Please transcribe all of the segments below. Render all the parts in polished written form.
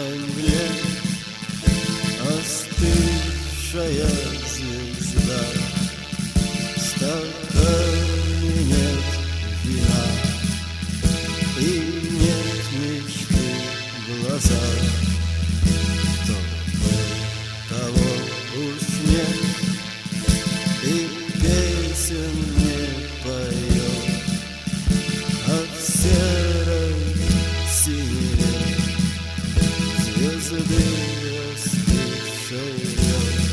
земле остывшая звезда. В стакане нет вина и нет мечты в глазах. Кто был, того уж нет, и песен не поет. От серой синеве звезды остывшей лед.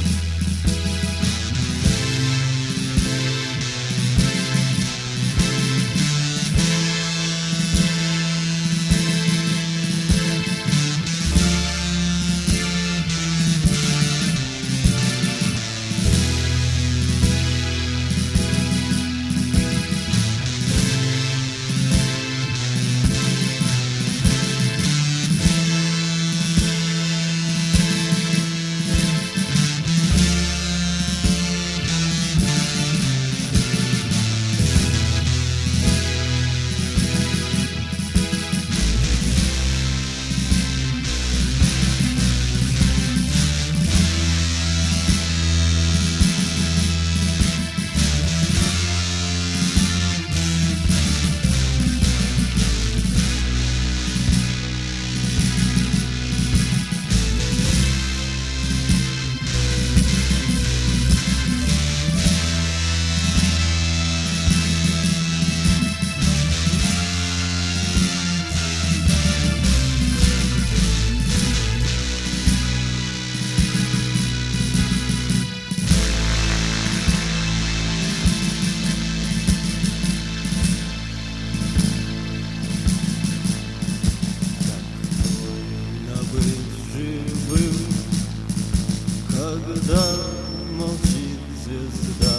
Когда молчит звезда.